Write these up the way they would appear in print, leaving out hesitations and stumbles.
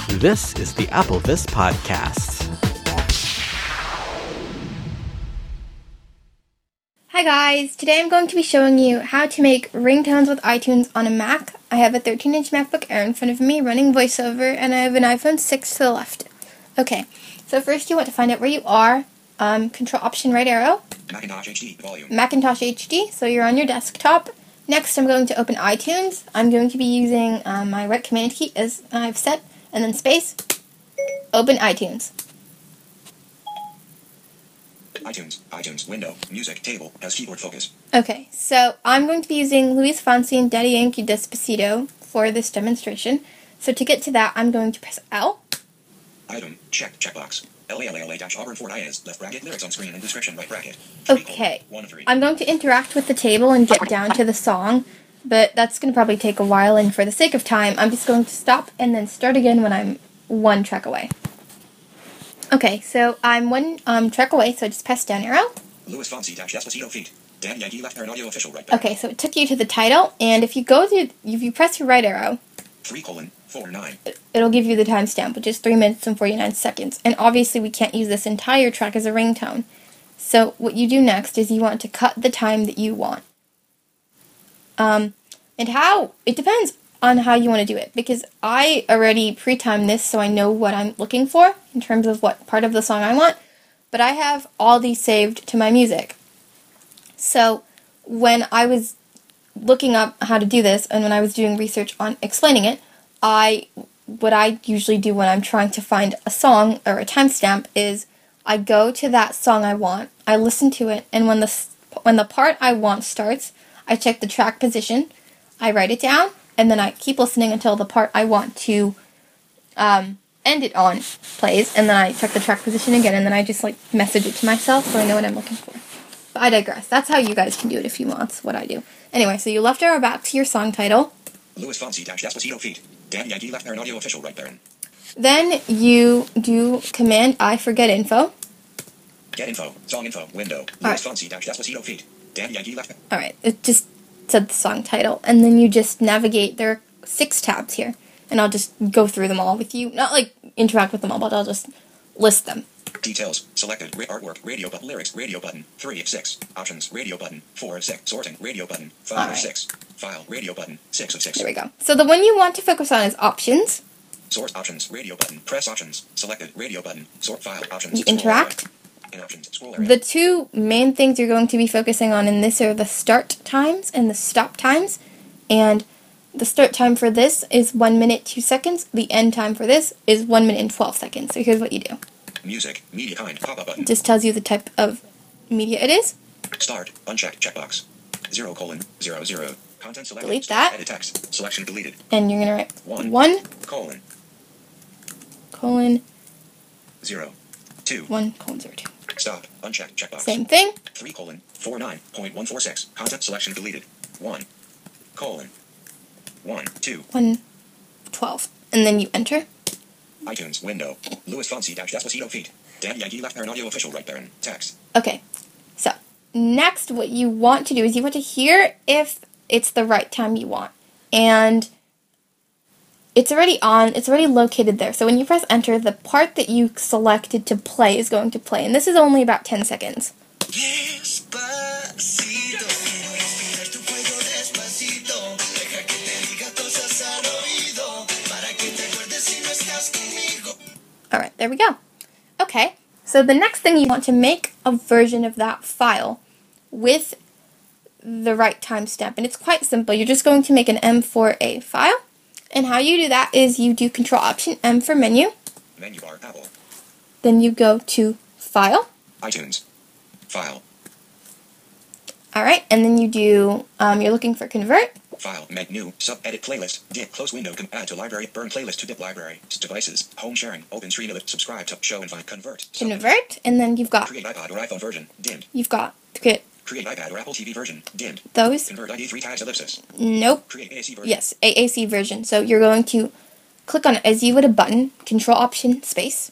This is the Applevis Podcast. Hi guys, today I'm going to be showing you how to make ringtones with iTunes on a Mac. I have a 13-inch MacBook Air in front of me running VoiceOver, and I have an iPhone 6 to the left. Okay, so first you want to find out where you are. Control Option right arrow. Macintosh HD volume. Macintosh HD, so you're on your desktop. Next I'm going to open iTunes. I'm going to be using my right command key as I've set, and then space. Open iTunes. iTunes, window, music, table, has keyboard focus. Okay, so I'm going to be using Luis Fonsi and Daddy Yankee Despacito for this demonstration. So to get to that, I'm going to press L. Item, checkbox. Auburn Fort IS, left bracket, lyrics on screen and description, right bracket. Okay, I'm going to interact with the table and get down to the song, but that's going to probably take a while, and for the sake of time, I'm just going to stop and then start again when I'm one track away. Okay, so I'm one track away, so I just press down arrow. Luis Fonsi Despacito feat. Dan Yankee left parent audio official right bracket. Okay, so it took you to the title, and if you press your right arrow, 3:49. it'll give you the timestamp, which is 3 minutes and 49 seconds. And obviously we can't use this entire track as a ringtone. So what you do next is you want to cut the time that you want. It depends on how you want to do it, because I already pre-timed this so I know what I'm looking for in terms of what part of the song I want, but I have all these saved to my music. So when I was looking up how to do this, and when I was doing research on explaining it, what I usually do when I'm trying to find a song or a timestamp is I go to that song I want, I listen to it, and when the part I want starts, I check the track position, I write it down, and then I keep listening until the part I want to end it on plays, and then I check the track position again, and then I just message it to myself so I know what I'm looking for. But I digress. That's how you guys can do it if you want. That's what I do. Anyway, so you left arrow back to your song title. Luis Fonsi Despacito feat. Dan Yankee left parent audio official right parent. Then you do Command I for get info. Get info, song info, window. Luis Fonsi Despacito feat. Dan Yankee left. Alright, it just said the song title. And then you just navigate. There are 6 tabs here. And I'll just go through them all with you. Not interact with them all, but I'll just list them. Details, selected, artwork, radio button, lyrics, radio button, 3 of 6, options, radio button, 4 of 6, sorting, radio button, 5 of 6, file, radio button, 6 of 6. There we go. So the one you want to focus on is options. Source options, radio button, press options, selected, radio button, sort file, options, You interact. In options, scroll area. The 2 main things you're going to be focusing on in this are the start times and the stop times. And the start time for this is 1 minute 2 seconds. The end time for this is 1 minute and 12 seconds. So here's what you do. Music, media kind, pop-up button. It just tells you the type of media it is. Start, unchecked, checkbox. 0:00. Content selected. Delete that. Edit text. Selection deleted. And you're going to write 1, 0, 2. 1:02. Stop, unchecked, checkbox. Same thing. 3:49.146. Content selection deleted. 1, 2. 1:12. And then you enter. iTunes, window. Luis Fonsi Despacito feat. Dan Yankee left parent audio official right parent. Text. Okay. So, next what you want to do is you want to hear if it's the right time you want. And it's already on, it's already located there. So when you press enter, the part that you selected to play is going to play. And this is only about 10 seconds. Alright, there we go. Okay, so the next thing you want to make a version of that file with the right timestamp. And it's quite simple. You're just going to make an M4A file. And how you do that is you do Control Option M for menu. Menu bar, Apple. Then you go to File. iTunes. File. Alright, and then you do, you're looking for Convert. File, menu, sub-edit playlist, dip, close window, add to library, burn playlist to dip library, devices, home sharing, open screen, subscribe to show and find, convert. Convert, and then you've got, Create iPod or iPhone version, dimmed. you've got, create iPad or Apple TV version, dimmed. those. Convert ID 3 tags ellipsis. Nope. Create AAC version. Yes, AAC version. So you're going to click on it as you would a button, Control Option Space.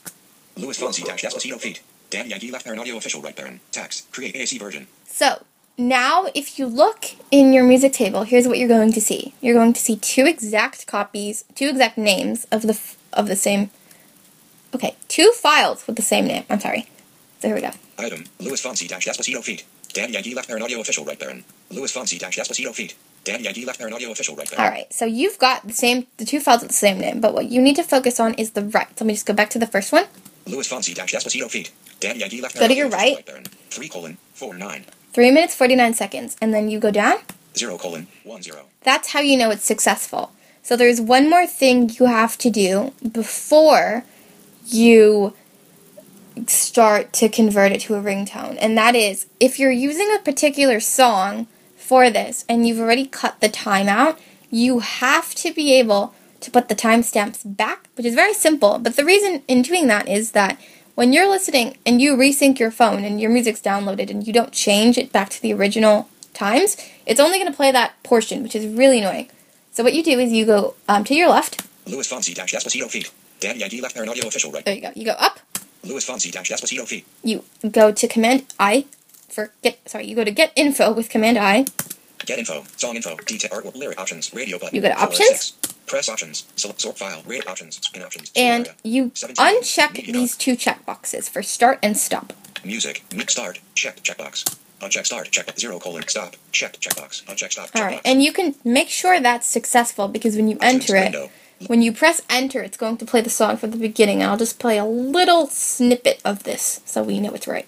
Luis Fonsi Despacito feat. Dan Yankee left parent audio official right parent. Text. Create AAC version. So now if you look in your music table, here's what you're going to see. You're going to see two exact names of the same. Okay, two files with the same name. I'm sorry. So here we go. Item, Luis Fonsi - Despacito feat. Dan Yankee left parent audio official right parent. Luis Fonsi - Despacito feat. Dan Yankee left parent audio official right parent. Alright, so you've got the two files with the same name, but what you need to focus on is the right. So let me just go back to the first one. Luis Fonsi - Despacito feat. Dan Yankee left Go to parent your audio right. official right parent. 3:49. 3 minutes, 49 seconds. And then you go down. 0:10. That's how you know it's successful. So there's one more thing you have to do before you start to convert it to a ringtone. And that is, if you're using a particular song for this and you've already cut the time out, you have to be able to put the timestamps back, which is very simple. But the reason in doing that is that when you're listening and you resync your phone and your music's downloaded and you don't change it back to the original times, it's only going to play that portion, which is really annoying. So what you do is you go to your left. Luis Fonsi - Despacito feat. Dan Yankee left parent audio official right. There you go. You go up. Luis Fonsi - Despacito feat. You go to Command I. You go to Get Info with Command I. Get info, song info, detail, artwork, lyric options, radio button. You go to 4 of options. 6. Press options, select sort file, rate options, spin options. And area. you 17, uncheck media these two checkboxes for start and stop. Music, start, checked checkbox. Uncheck start, check 0:, stop, checked checkbox. Uncheck stop, checkbox. Alright, and you can make sure that's successful because when you enter it, window. when you press enter, it's going to play the song from the beginning. I'll just play a little snippet of this so we know it's right.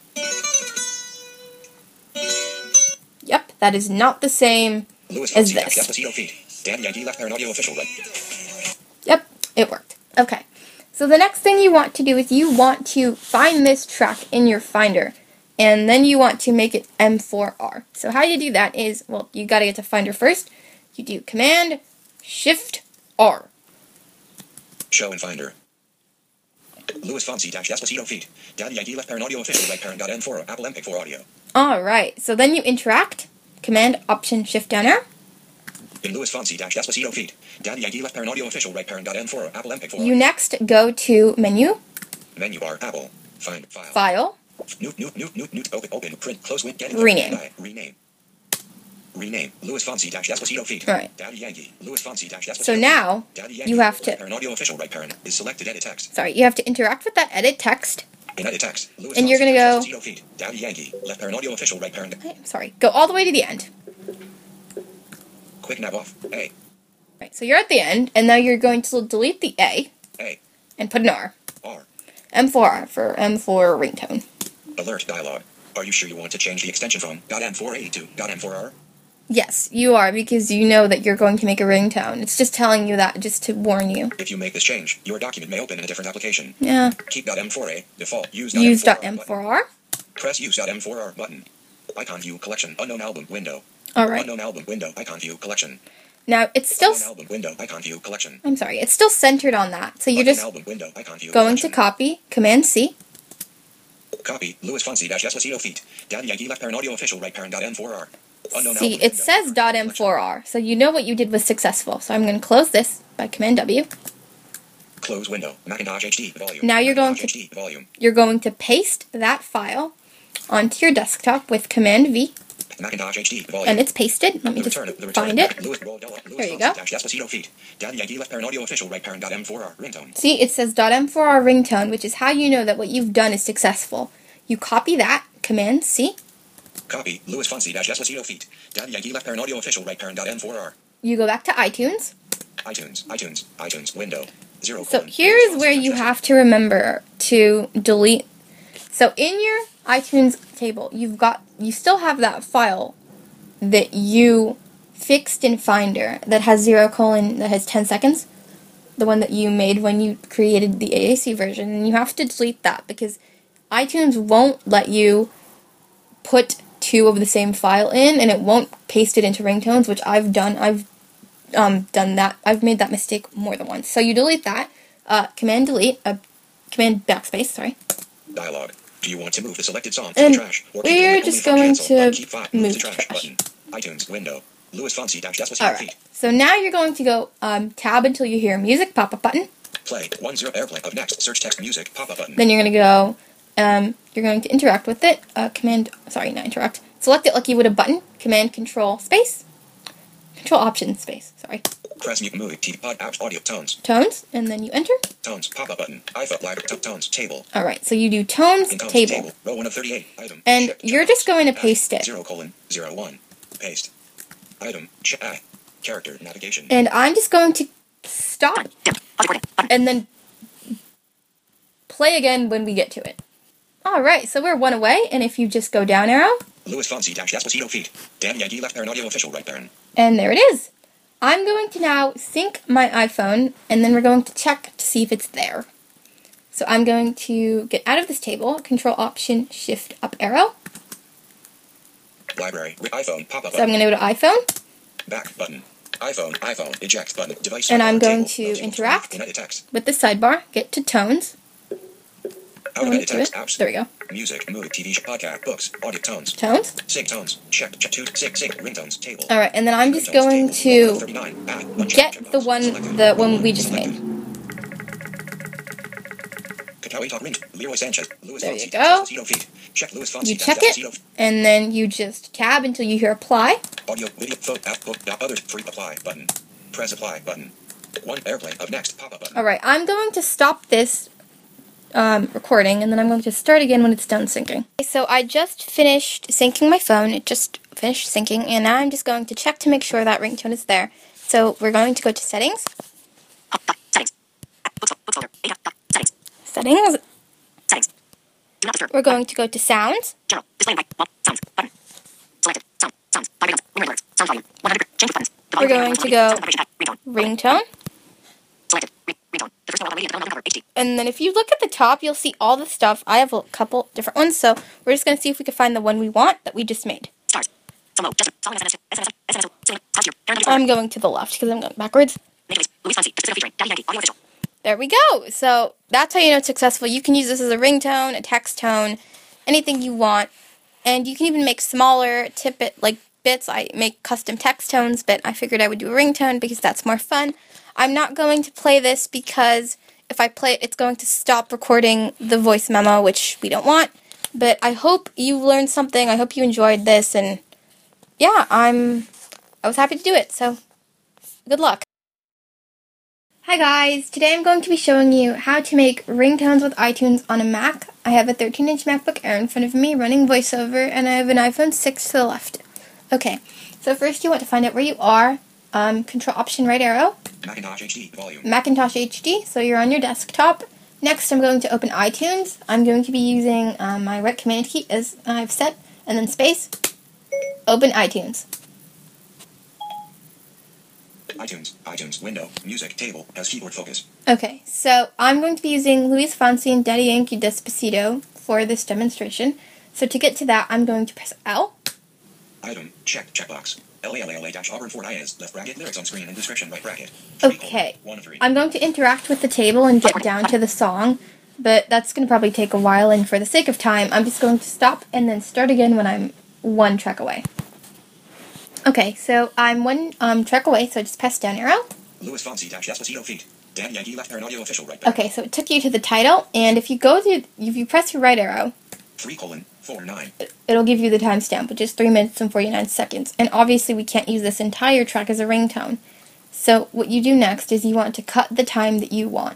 Yep, that is not the same Luis as Fonsi - this. Despacito feat. Dan Yankee left parent audio official right. Yep, it worked. Okay, so the next thing you want to do is you want to find this track in your Finder, and then you want to make it M4R. So how you do that is, well, you got to get to Finder first. You do Command Shift R. Show in Finder. Luis Fonsi - Despacito feat. Dan Yankee left parent audio official right parent. M4 Apple MP4 audio. Alright, so then you interact. Command Option Shift down arrow. In Luis Fonsi - Despacito feat. Dan Yankee left parent audio official right parent. M4 Apple MP4 You audio. next go to Menu, Menu bar, Apple. Find file. File, Open, print, close, win, get Rename. Rename. Luis Fonsi - Despacito feat. Alright. Daddy Yankee. Luis Fonsi - Despacito. So now, Daddy Yankee, you have to- left parent audio official right parent is selected. Edit text. sorry, you have to interact with that edit text. In edit text. Luis And you're Fonsi gonna - go- Despacito feat. Daddy Yankee. Left parent audio official right parent. Sorry, go all the way to the end. Quick nav off. A. Right, so you're at the end, and now you're going to delete the A A. and put an R. R. M4R for M4 ringtone. Alert dialog. Are you sure you want to change the extension from .m4a to .m4r? Yes, you are, because you know that you're going to make a ringtone. It's just telling you that, just to warn you. If you make this change, your document may open in a different application. Yeah. Keep .m4a default. Use Use button. .m4R. Press use .m4r button. Icon view collection. Unknown album window. Alright. Unknown album window. Icon view collection. Now, it's still... Unknown album window. Icon view collection. I'm sorry, it's still centered on that. So you're Unknown just album window. Icon view going to collection. copy, Command C. Copy. Luis Fonsi - Despacito feat. Dan Yankee left parent audio official right parent .m4r. Unknown See, album it window. says .m4r, so you know what you did was successful. So I'm going to close this by Command W. Close window. Macintosh HD volume. Now you're going Macintosh to- HD volume. You're going to paste that file onto your desktop with Command V, Macintosh HD volume. and it's pasted. Let me The just return find it. Louis There you go. Despacito feat. Dan Yankee left parent audio official right parent .m4r ringtone. See, it says .m4r ringtone, which is how you know that what you've done is successful. You copy that, Command C. Copy. Luis Fonsi - Despacito feat. Dan Yankee left parent audio official right parent .m4r. You go back to iTunes. iTunes window. 0. So here's where you have to remember to delete. So in your iTunes table, you still have that file that you fixed in Finder that has 0, that has 10 seconds. The one that you made when you created the AAC version. And you have to delete that because iTunes won't let you put two of the same file in, and it won't paste it into ringtones, which I've done. I've done that. I've made that mistake more than once. So you delete that. Command delete. Command backspace. Sorry. Dialog. Do you want to move the selected song to And the trash? Or keep we're it just only from going cancel, to but keep five, move the to trash trash. button. iTunes window. Luis Fonsi - Despacito All right. feat. So now you're going to go tab until you hear music pop-up button. Play 10 airplay of next search text music pop-up button. Then you're going to go. You're going to interact with it. Not interact. select it like you would a button. Command Control Space. Control Option Space. Sorry. Press mute movie TV pod apps audio tones. Tones, and then you enter. Tones pop-up button. iPhone library tones table. All right, so you do tones, In tones table. Row 1 of 38. Item. And check, you're check just box. going to paste it. 0:01. Paste. Item. Check. Character navigation. And I'm just going to stop. And then play again when we get to it. All right, so we're one away, and if you just go down arrow. Louis Fonsi dash Despacito feet. Dan Yankee left parent audio official right parent. And there it is. I'm going to now sync my iPhone, and then we're going to check to see if it's there. So I'm going to get out of this table, Control Option Shift up arrow. Library. iPhone pop-up So I'm button. going to go to iPhone, Back button. iPhone. Eject button. Device. and I'm going table, to interact edit text. with the sidebar, get to tones. Out of Go edit into text it. apps. There we go. Music, movie, TV, podcast, books, audio tones. Tones. Sync tones. Check to sync ringtones table. All right, and then I'm just Ringtones going table. to 39. Back. Uncheck. get Check the box. one Selected. we just Selected. made. Katawi talk ring. Leroy Sanchez. Louis There Fonsi you dash go. Despacito feet. Check Louis Fonsi You dash check Despacito it, and then you just tab until you hear apply. Audio, video, photo, app, book, others, free, apply button. Press apply button. One airplane of next pop-up button. All right, I'm going to stop this recording, and then I'm going to start again when it's done syncing. Okay, so I just finished syncing my phone. It just finished syncing, and now I'm just going to check to make sure that ringtone is there. So we're going to go to Settings. Settings. We're going to go to Sounds. General. Display invite. Sounds. Button. Selected. Sound. Sounds. Body buttons. Memory alerts. Sound volume. 100. Change buttons. The We're volume going control to go vibration pad. Ringtone. Ringtone. Selected. Ringtone. The first one on radio development cover. HD. And then if you look at the top, you'll see all the stuff. I have a couple different ones, so we're just going to see if we can find the one we want that we just made. Stars. Some low. Gesture. Song SMS. SMS. Ceiling. Stars here. Parent I'm going to the left because I'm going backwards. Database. Louis Fonsi. Despacito featuring Daddy Yankee. Audio official. There we go. So that's how you know it's successful. You can use this as a ringtone, a text tone, anything you want. And you can even make smaller bits. I make custom text tones, but I figured I would do a ringtone because that's more fun. I'm not going to play this because if I play it, it's going to stop recording the voice memo, which we don't want. But I hope you learned something. I hope you enjoyed this. And yeah, I was happy to do it. So good luck. Hi guys, today I'm going to be showing you how to make ringtones with iTunes on a Mac. I have a 13-inch MacBook Air in front of me running VoiceOver, and I have an iPhone 6 to the left. Okay, so first you want to find out where you are. Control Option right arrow. Macintosh HD volume. Macintosh HD, so you're on your desktop. Next I'm going to open iTunes. I'm going to be using my right command key as I've set, and then space. Open iTunes. iTunes, window, music, table, has keyboard focus. Okay, so I'm going to be using Louis Fonsi and Daddy Yankee Despacito for this demonstration. So to get to that, I'm going to press L. Item, checkbox. LALA-Auburn Fort IS, left bracket, lyrics on screen and description right bracket. Okay, 1 of 3. I'm going to interact with the table and get down to the song, but that's going to probably take a while, and for the sake of time, I'm just going to stop and then start again when I'm one track away. Okay, so I'm one track away, so I just press down arrow. Louis Fonsi dash Despacito feet. Dan Yankee left parent audio official right back. Okay, so it took you to the title, and if you press your right arrow, 3:49. it'll give you the timestamp, which is 3 minutes and 49 seconds. And obviously we can't use this entire track as a ringtone. So what you do next is you want to cut the time that you want.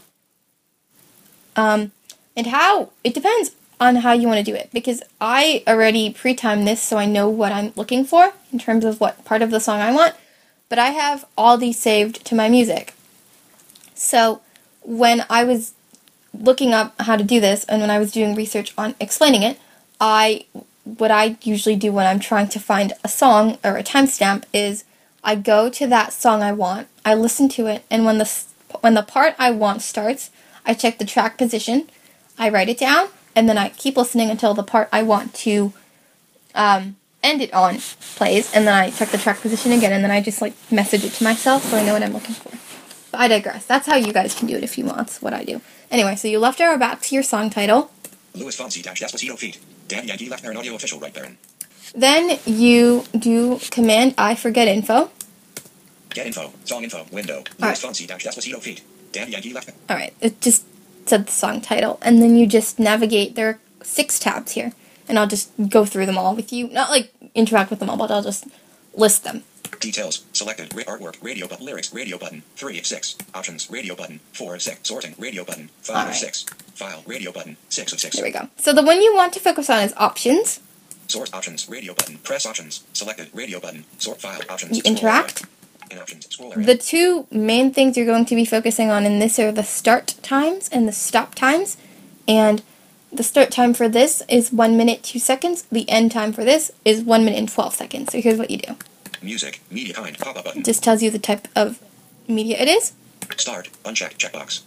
It depends on how you want to do it, because I already pre-timed this so I know what I'm looking for in terms of what part of the song I want, but I have all these saved to my music. So when I was looking up how to do this and when I was doing research on explaining it, what I usually do when I'm trying to find a song or a timestamp is I go to that song I want, I listen to it, and when the part I want starts, I check the track position, I write it down, and then I keep listening until the part I want to end it on plays, and then I check the track position again, and then I just message it to myself so I know what I'm looking for. But I digress. That's how you guys can do it if you want. That's what I do. Anyway, so you left arrow back to your song title. Louis Fonsi dash Despacito feet. Dan Yankee left parent audio official right parent. Then you do Command I for get info. Get info. Song info. Window. Louis Alright. Fonsi dash Despacito feet. Dan Yankee left. Alright, it just said the song title. And then you just navigate. There are 6 tabs here. And I'll just go through them all with you. Not interact with them all, but I'll just list them. Details. Selected. Artwork. Radio button. Lyrics. Radio button. 3 of 6. Options. Radio button. 4 of 6. Sorting. Radio button. 5 Alright. of 6. File. Radio button. 6 of 6. There we go. So the one you want to focus on is options. Source options. Radio button. Press options. Selected. Radio button. Sort file. Options. You Scroll interact. area. In options. Scroll area. The two main things you're going to be focusing on in this are the start times and the stop times. And the start time for this is 1 minute 2 seconds. The end time for this is 1 minute and 12 seconds. So here's what you do. Music. Media kind. Pop-up button. It just tells you the type of media it is. Start. Unchecked. Checkbox.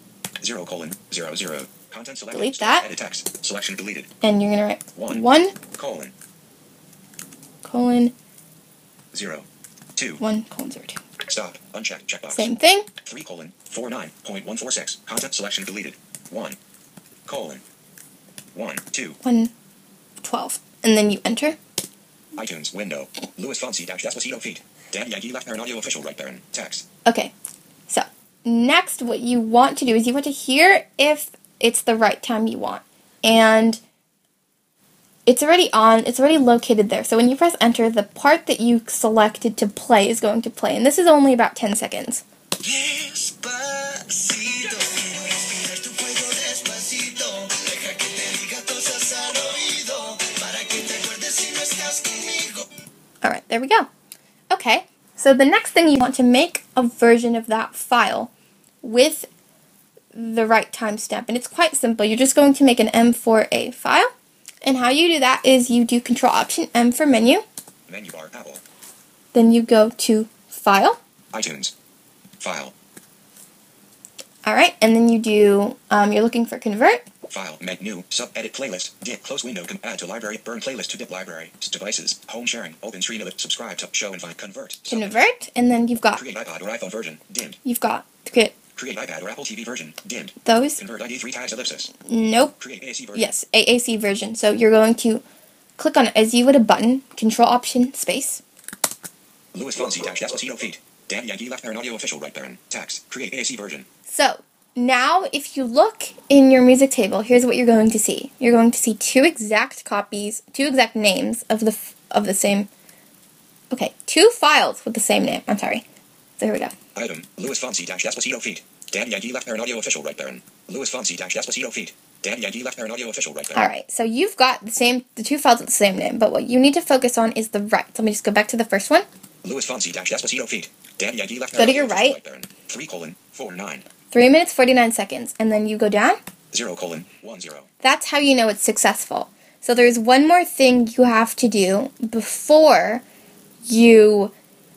0:00. Content selected. Delete Start. that. Edit text. Selection deleted. And you're going to write 1. 1, Colon. colon, 0. 2. 1, colon, 0, 2. Stop. Unchecked. Checkbox. Same thing. 3:49.146. Content selection deleted. 1. Colon. 1. 2. 1, 12. And then you enter. iTunes. Window. Louis Fonsi dash Despacito feet. Daddy Yankee left parent audio official right parent. Text. Okay. So, next what you want to do is you want to hear if it's the right time you want. And it's already on, it's already located there. So when you press enter, the part that you selected to play is going to play. And this is only about 10 seconds. Despacito, quiero respirar tu cuello despacito. Deja que te diga cosas al oído, para que te acuerdes si no estás conmigo. Alright, there we go. Okay, so the next thing you want to make a version of that file with the right timestamp. And it's quite simple. You're just going to make an M4A file. And how you do that is you do Control-Option-M for menu. Menu bar. Apple. Then you go to File. iTunes. File. Alright, and then you do, you're looking for Convert. File. Menu. Sub. Edit playlist. Dip. Close window. Add to library. Burn playlist to dip library. Devices. Home sharing. Open stream. Subscribe to show and find. Convert. Sub. Convert, and then you've got, Create iPod or iPhone version. Dimmed. create Create iPad or Apple TV version. Dimmed. those. Convert ID 3 tags ellipsis. Nope. Create AAC version. Yes, AAC version. So you're going to click on it as you would a button, Control-Option-Space. Louis Fonsi dash Despacito feet. Daddy Yankee left parent audio official right parent. Text. Create AAC version. So, now if you look in your music table, here's what you're going to see. You're going to see two exact names of the same, okay, two files with the same name. I'm sorry. So here we go. Item. Louis Fonsi dash Despacito feet. Daddy Yankee left parent audio official right parent. Louis Fonsi dash Despacito feet. Daddy Yankee left parent audio official right parent. Alright, so you've got the two files with the same name, but what you need to focus on is the right. So let me just go back to the first one. Louis Fonsi dash Despacito feet. Daddy Yankee left Go to parent your audio official right. parent. 3:49. 3 minutes, 49 seconds, and then you go down. 0:10. That's how you know it's successful. So there's one more thing you have to do before you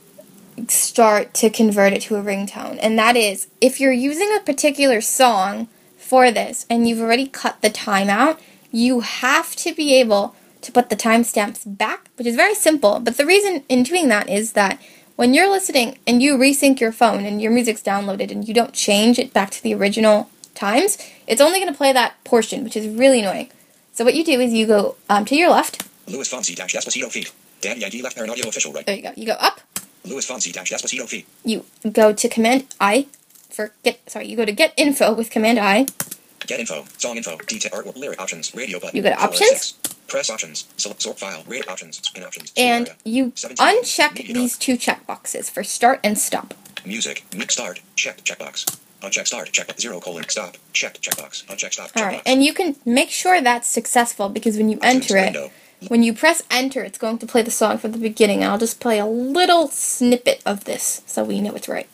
start to convert it to a ringtone. And that is, if you're using a particular song for this and you've already cut the time out, you have to be able to put the timestamps back, which is very simple. But the reason in doing that is that when you're listening and you resync your phone and your music's downloaded and you don't change it back to the original times, it's only going to play that portion, which is really annoying. So what you do is you go to your left. Louis Fonsi dash Despacito feet. Daddy Yankee left parent audio official right. There you go. You go up. Louis Fonsi dash Despacito feet. You go to Command I you go to Get Info with Command I. Get info. Song info. Detail. Artwork. Lyric options. Radio button. You go to 4 of options. 6. Press options. Sort file. Radio options. Spin options. And Area. you 17. uncheck Media these two checkboxes for start and stop. Music. Start. Checked. Checkbox. Uncheck start. Check. 0:. Stop. Checked. Checkbox. Uncheck stop. Alright, Checkbox. and you can make sure that's successful because when you enter it, window. when you press enter, it's going to play the song from the beginning. And I'll just play a little snippet of this so we know it's right.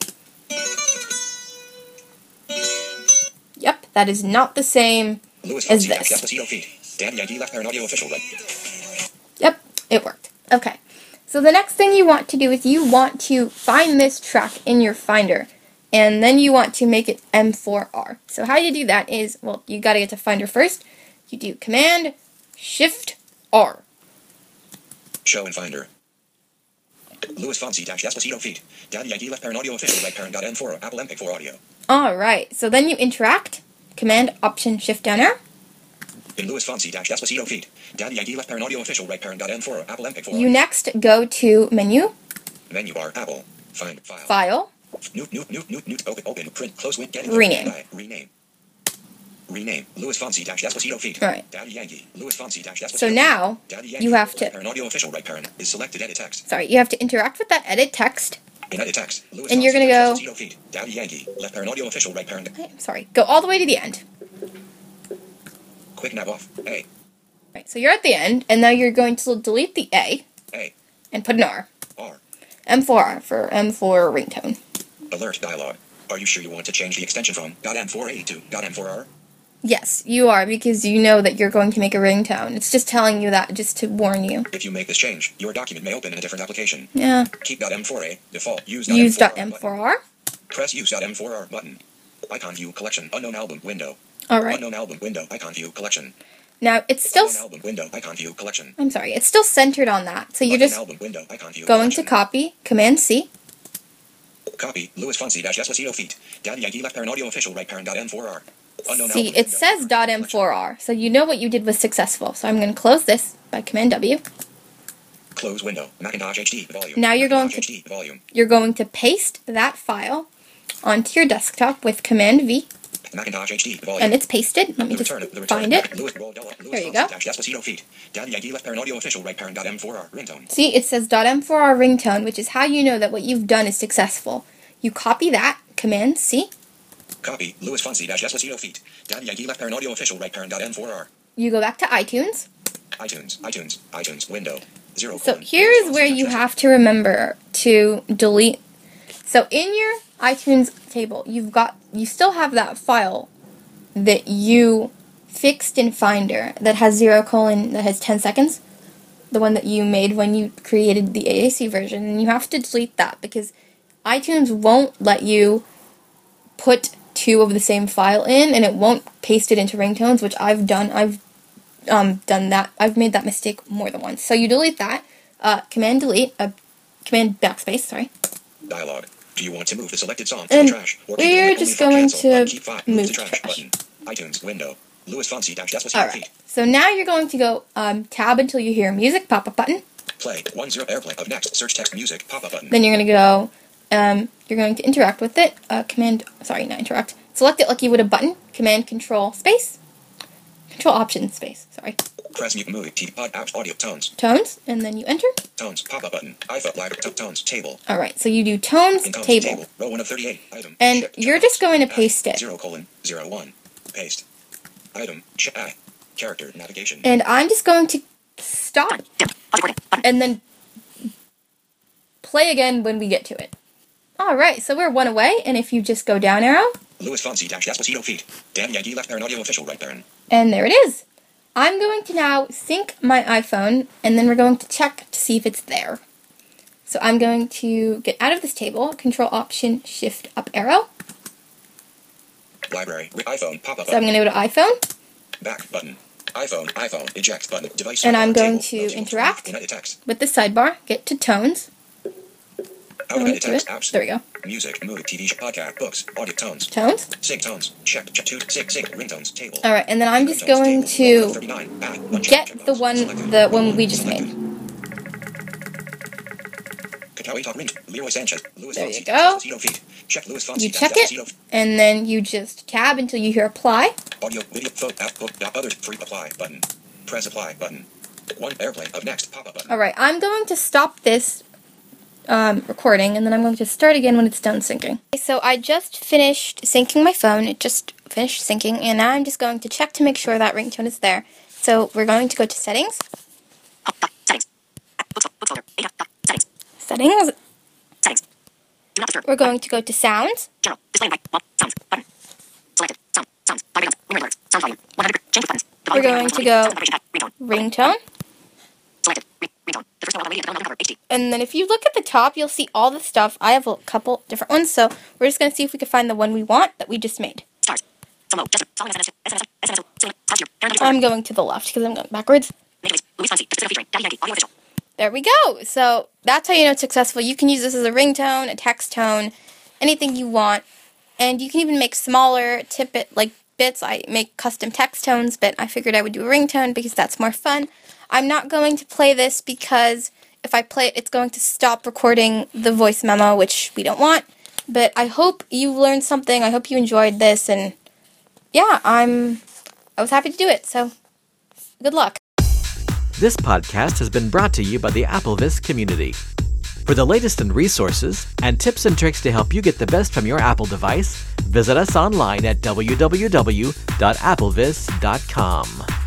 Yep, that is not the same Louis as Fonsi dash this. Despacito feet. Daddy Yankee left parent audio official right. Yep, it worked. Okay, so the next thing you want to do is you want to find this track in your Finder, and then you want to make it M4R. So how you do that is, well, you got to get to Finder first. You do Command Shift R. Show and Finder. Louis Fonsi dash Despacito feet. Daddy Yankee left parent audio official right parent. M4 Apple MP4 audio. Alright, so then you interact. Command Option Shift down arrow. In Louis Fonsi dash Despacito feet. Daddy Yankee left parent audio official right parent. M4 Apple MP4 You audio. next go to Menu, Menu bar. Apple. Find file. File, Open. Print. Close. Get Rename. Rename. Rename. Louis Fonsi dash Despacito feat. Right. Daddy Yankee. Louis Fonsi dash Despacito. So now, Daddy Yankee. you have to... Left parent audio official right parent is selected edit text. Sorry, you have to interact with that edit text. In edit text. Louis And you're Fonsi gonna dash go- Despacito feat. Daddy Yankee. Left parent audio official right parent. I'm sorry, go all the way to the end. Quick nav off. A. Right, so you're at the end, and now you're going to delete the A A. and put an R. R. M4R for M4 ringtone. Alert dialog. Are you sure you want to change the extension from .m4a to .m4r? Yes, you are, because you know that you're going to make a ringtone. It's just telling you that, just to warn you. If you make this change, your document may open in a different application. Yeah. Keep .m4a. Default. Use Use .m4r. .m4R. Press use .m4r button. Icon view collection. Unknown album window. Alright. Unknown album window. Icon view collection. Now, it's still... Unknown album window. Icon view collection. I'm sorry, it's still centered on that. So you're Unknown just album window. Icon view going to collection. copy, Command-C. Copy. Louis Fonsi dash Despacito feat. Daddy Yankee left parent audio official right parent .m4r. Unknown See, album it window. says .m4r, so you know what you did was successful. So I'm going to close this by Command-W. Close window. Macintosh HD volume. Now you're going Macintosh to- HD volume. You're going to paste that file onto your desktop with Command-V, Macintosh HD volume. and it's pasted. Let me The just return find it. Louis There you go. Dash Despacito feat. Daddy Yankee left parent audio official right parent .m4r ringtone. See, it says .m4r ringtone, which is how you know that what you've done is successful. You copy that, Command-C. Copy. Louis Fonsi dash Despacito feat. Daddy Yankee left parent audio official right parent .m4r. You go back to iTunes. iTunes window. 0. So here is where you have to remember to delete. So in your iTunes table, you still have that file that you fixed in Finder that has 0:, that has 10 seconds. The one that you made when you created the AAC version, and you have to delete that because iTunes won't let you put two of the same file in, and it won't paste it into ringtones, which I've done. I've done that. I've made that mistake more than once. So you delete that. Command delete. Command backspace. Sorry. Dialogue. Do you want to move the selected song to And the trash? Or keep we're it only just for going cancel, to button, keep five, move the to trash, trash. button. iTunes window. Louis Fonsi dash Despacito All right. feat. So now you're going to go tab until you hear music pop-up button. Play 10 airplay of next search text music pop up button. Then you're going to go. You're going to interact with it. Not interact. Select it like you would a button. Command Control Space. Control Option Space. Sorry. Press mute movie TV pod apps audio tones Tones, and then you enter. tones pop up button. iPhone library tones table. All right. So you do tones In tones table. row 1 of 38 item. And check, you're check just box. going to F, paste it. 0:01 paste item check character navigation. And I'm just going to stop Dim. Pause recording. Button. and then play again when we get to it. Alright, so we're one away, and if you just go down arrow, Louis Fonsi dash Despacito feat. Dan Yankee left parent audio official right parent. and there it is. I'm going to now sync my iPhone, and then we're going to check to see if it's there. So I'm going to get out of this table, Control Option Shift Up arrow. Library iPhone pop up So I'm button. going to go to iPhone, Back button. iPhone eject button. Device. And I'm going table, to row interact. 12, in edit text. with the sidebar, get to Tones. Out of Right edit to text it. apps. There we go. Music, movie, TV, podcast, books, audio tones. Tones. Sync tones. Check two sync ringtones table. Alright, and then I'm just Ringtones going table, row to 39, add, uncheck, get the checkbox, one selected. we just Selected. made. Katawi Talk Ring. Leroy Sanchez. Louis There Fonsi you dash go. Despacito feat. Check Louis Fonsi You dash check it, Despacito. and then you just tab until you hear apply. Audio, video, photo, app, book, others, free apply button. Press apply button. 1 airplane of next pop up button. Alright, I'm going to stop this recording, and then I'm going to start again when it's done syncing. Okay, so I just finished syncing my phone. It just finished syncing, and now I'm just going to check to make sure that ringtone is there. So we're going to go to Settings. Home. Settings. Books folder. 8 of. Settings. Settings. Settings. Do not disturb. We're going to go to Sounds. General. Display invite. Wall. Sounds. Button. Selected. Sounds. Vibrations. Memory alerts. Sound volume. 100. Change buttons. The We're volume going to sound go vibration pad. Ringtone. Ringtone. Selected. Ringtone. The first one on the radio. Cover. HD. And then if you look at the top, you'll see all the stuff. I have a couple different ones, so we're just going to see if we can find the one we want that we just made. Stars. Solo. Just. Song. SNS. SNS. SNS. Pause here. Parent I'm going to the left because I'm going backwards. Major Louis Fonsi. Despacito featuring Daddy Yankee. Audio official. There we go. So that's how you know it's successful. You can use this as a ringtone, a text tone, anything you want. And you can even make smaller bits. I make custom text tones, but I figured I would do a ringtone because that's more fun. I'm not going to play this because if I play it, it's going to stop recording the voice memo, which we don't want. But I hope you learned something. I hope you enjoyed this. And yeah, I'm I was happy to do it, so good luck. This podcast has been brought to you by the AppleVis community. For the latest in resources and tips and tricks to help you get the best from your Apple device, visit us online at www.applevis.com.